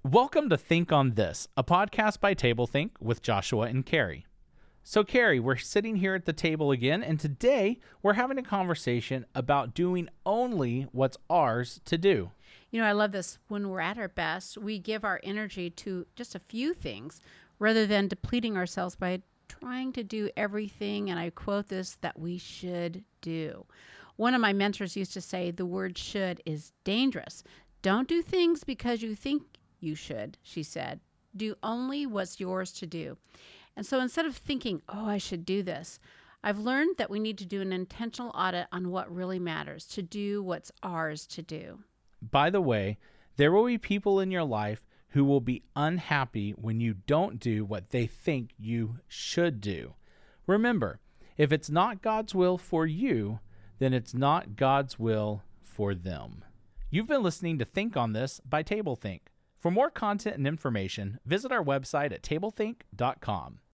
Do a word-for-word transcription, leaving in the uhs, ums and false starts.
Welcome to Think on This, a podcast by TableThink with Joshua and Carrie. So, Carrie, we're sitting here at the table again, and today we're having a conversation about doing only what's ours to do. You know, I love this. When we're at our best, we give our energy to just a few things rather than depleting ourselves by trying to do everything, and I quote this, that we should do. One of my mentors used to say the word should is dangerous. Don't do things because you think you should, she said. Do only what's yours to do. And so instead of thinking, oh, I should do this, I've learned that we need to do an intentional audit on what really matters, to do what's ours to do. By the way, there will be people in your life who will be unhappy when you don't do what they think you should do. Remember, if it's not God's will for you, then it's not God's will for them. You've been listening to Think on This by TableThink. For more content and information, visit our website at tablethink dot com.